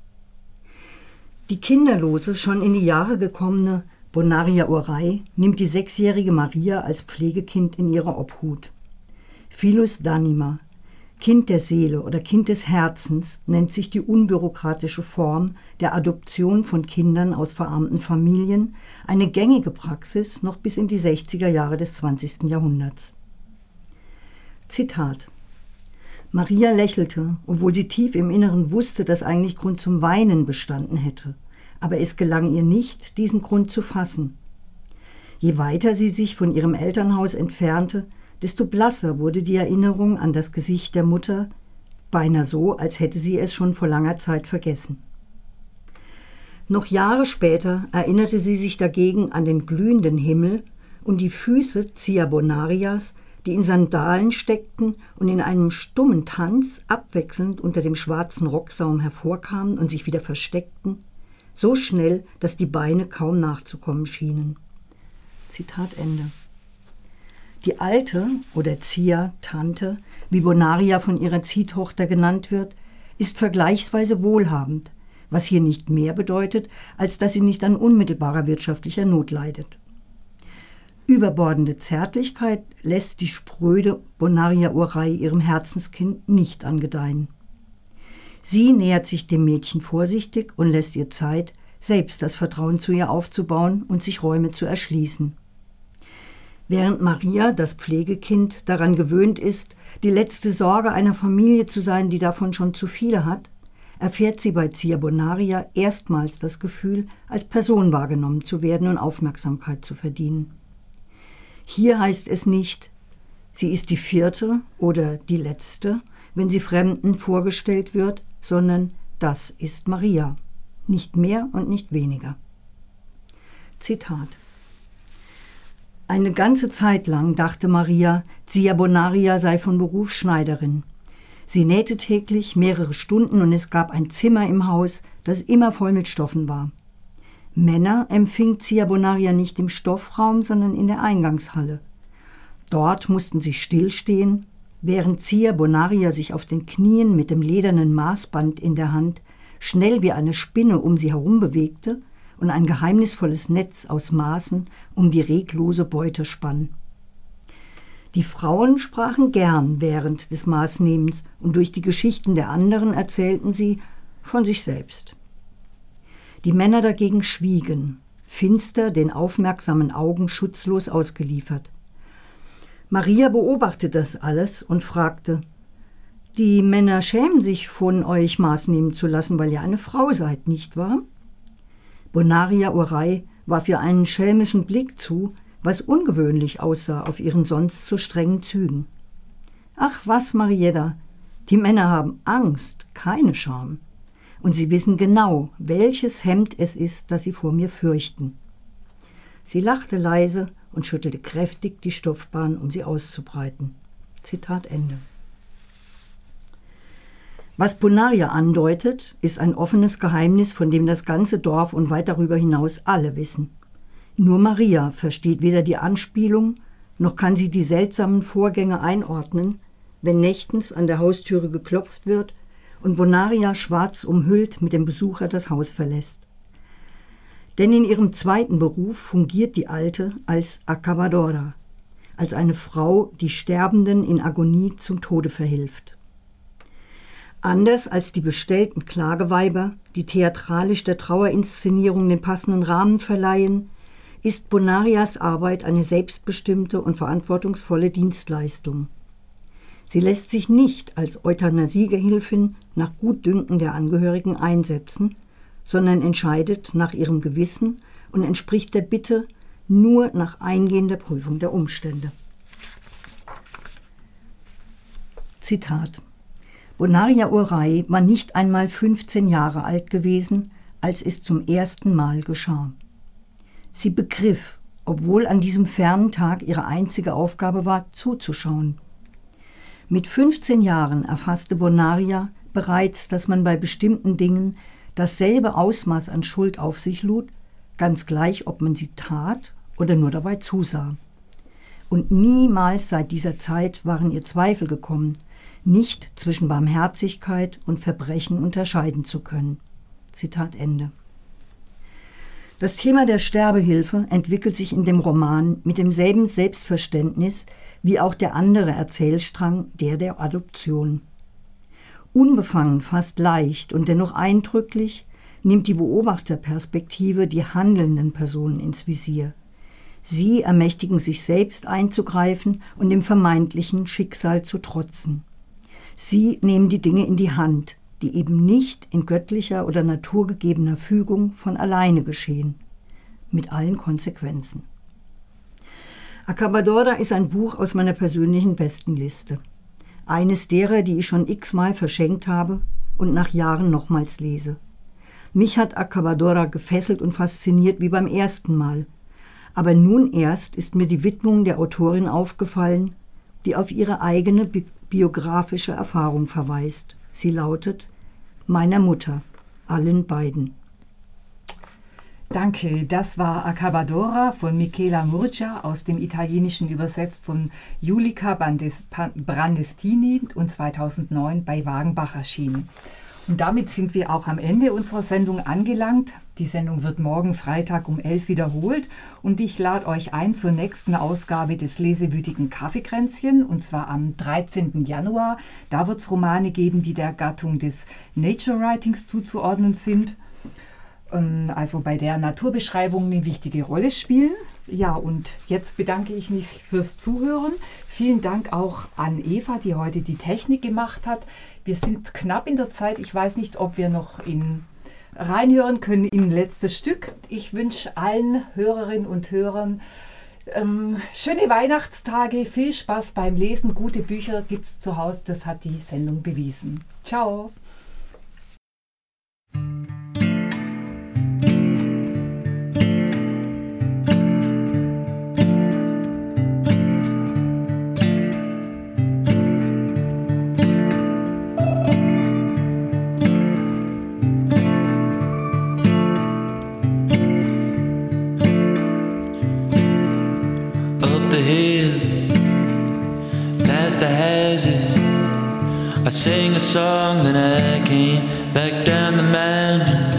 Die kinderlose, schon in die Jahre gekommene Bonaria Orai nimmt die 6-jährige Maria als Pflegekind in ihre Obhut. Filus d'anima, Kind der Seele oder Kind des Herzens, nennt sich die unbürokratische Form der Adoption von Kindern aus verarmten Familien, eine gängige Praxis noch bis in die 60er Jahre des 20. Jahrhunderts. Zitat: Maria lächelte, obwohl sie tief im Inneren wusste, dass eigentlich Grund zum Weinen bestanden hätte. Aber es gelang ihr nicht, diesen Grund zu fassen. Je weiter sie sich von ihrem Elternhaus entfernte, desto blasser wurde die Erinnerung an das Gesicht der Mutter, beinahe so, als hätte sie es schon vor langer Zeit vergessen. Noch Jahre später erinnerte sie sich dagegen an den glühenden Himmel und die Füße Zia Bonarias, die in Sandalen steckten und in einem stummen Tanz abwechselnd unter dem schwarzen Rocksaum hervorkamen und sich wieder versteckten, so schnell, dass die Beine kaum nachzukommen schienen. Zitat Ende. Die Alte oder Zia, Tante, wie Bonaria von ihrer Ziehtochter genannt wird, ist vergleichsweise wohlhabend, was hier nicht mehr bedeutet, als dass sie nicht an unmittelbarer wirtschaftlicher Not leidet. Überbordende Zärtlichkeit lässt die spröde Bonaria Orai ihrem Herzenskind nicht angedeihen. Sie nähert sich dem Mädchen vorsichtig und lässt ihr Zeit, selbst das Vertrauen zu ihr aufzubauen und sich Räume zu erschließen. Während Maria, das Pflegekind, daran gewöhnt ist, die letzte Sorge einer Familie zu sein, die davon schon zu viele hat, erfährt sie bei Zia Bonaria erstmals das Gefühl, als Person wahrgenommen zu werden und Aufmerksamkeit zu verdienen. Hier heißt es nicht, sie ist die 4. oder die letzte, wenn sie Fremden vorgestellt wird, sondern das ist Maria, nicht mehr und nicht weniger. Zitat: Eine ganze Zeit lang dachte Maria, Zia Bonaria sei von Beruf Schneiderin. Sie nähte täglich mehrere Stunden und es gab ein Zimmer im Haus, das immer voll mit Stoffen war. Männer empfing Zia Bonaria nicht im Stoffraum, sondern in der Eingangshalle. Dort mussten sie stillstehen, während Zia Bonaria sich auf den Knien mit dem ledernen Maßband in der Hand schnell wie eine Spinne um sie herum bewegte und ein geheimnisvolles Netz aus Maßen um die reglose Beute spann. Die Frauen sprachen gern während des Maßnehmens und durch die Geschichten der anderen erzählten sie von sich selbst. Die Männer dagegen schwiegen, finster den aufmerksamen Augen schutzlos ausgeliefert. Maria beobachtete das alles und fragte: Die Männer schämen sich, von euch Maß nehmen zu lassen, weil ihr eine Frau seid, nicht wahr? Bonaria Orai warf ihr einen schelmischen Blick zu, was ungewöhnlich aussah auf ihren sonst so strengen Zügen. Ach was, Marietta, die Männer haben Angst, keine Scham. Und sie wissen genau, welches Hemd es ist, das sie vor mir fürchten. Sie lachte leise und schüttelte kräftig die Stoffbahn, um sie auszubreiten. Zitat Ende. Was Bonaria andeutet, ist ein offenes Geheimnis, von dem das ganze Dorf und weit darüber hinaus alle wissen. Nur Maria versteht weder die Anspielung, noch kann sie die seltsamen Vorgänge einordnen, wenn nächtens an der Haustüre geklopft wird und Bonaria schwarz umhüllt mit dem Besucher das Haus verlässt. Denn in ihrem zweiten Beruf fungiert die Alte als Acabadora, als eine Frau, die Sterbenden in Agonie zum Tode verhilft. Anders als die bestellten Klageweiber, die theatralisch der Trauerinszenierung den passenden Rahmen verleihen, ist Bonarias Arbeit eine selbstbestimmte und verantwortungsvolle Dienstleistung. Sie lässt sich nicht als Euthanasiegehilfin nach Gutdünken der Angehörigen einsetzen, sondern entscheidet nach ihrem Gewissen und entspricht der Bitte nur nach eingehender Prüfung der Umstände. Zitat: Bonaria Orai war nicht einmal 15 Jahre alt gewesen, als es zum ersten Mal geschah. Sie begriff, obwohl an diesem fernen Tag ihre einzige Aufgabe war, zuzuschauen. Mit 15 Jahren erfasste Bonaria bereits, dass man bei bestimmten Dingen dasselbe Ausmaß an Schuld auf sich lud, ganz gleich, ob man sie tat oder nur dabei zusah. Und niemals seit dieser Zeit waren ihr Zweifel gekommen, nicht zwischen Barmherzigkeit und Verbrechen unterscheiden zu können. Zitat Ende. Das Thema der Sterbehilfe entwickelt sich in dem Roman mit demselben Selbstverständnis wie auch der andere Erzählstrang, der Adoption. Unbefangen, fast leicht und dennoch eindrücklich nimmt die Beobachterperspektive die handelnden Personen ins Visier. Sie ermächtigen sich selbst einzugreifen und dem vermeintlichen Schicksal zu trotzen. Sie nehmen die Dinge in die Hand, die eben nicht in göttlicher oder naturgegebener Fügung von alleine geschehen, mit allen Konsequenzen. Acabadora ist ein Buch aus meiner persönlichen Bestenliste. Eines derer, die ich schon x-mal verschenkt habe und nach Jahren nochmals lese. Mich hat Acabadora gefesselt und fasziniert wie beim ersten Mal. Aber nun erst ist mir die Widmung der Autorin aufgefallen, die auf ihre eigene biografische Erfahrung verweist. Sie lautet: meiner Mutter, allen beiden. Danke, das war Acabadora von Michela Murgia, aus dem Italienischen übersetzt von Julika Brandestini und 2009 bei Wagenbach erschienen. Und damit sind wir auch am Ende unserer Sendung angelangt. Die Sendung wird morgen Freitag um 11 wiederholt und ich lade euch ein zur nächsten Ausgabe des lesewütigen Kaffeekränzchen, und zwar am 13. Januar. Da wird es Romane geben, die der Gattung des Nature Writings zuzuordnen sind, also bei der Naturbeschreibung eine wichtige Rolle spielen. Ja, und jetzt bedanke ich mich fürs Zuhören. Vielen Dank auch an Eva, die heute die Technik gemacht hat. Wir sind knapp in der Zeit. Ich weiß nicht, ob wir noch reinhören können in letztes Stück. Ich wünsche allen Hörerinnen und Hörern schöne Weihnachtstage, viel Spaß beim Lesen. Gute Bücher gibt es zu Hause, das hat die Sendung bewiesen. Ciao! I sing a song, then I came back down the mountain.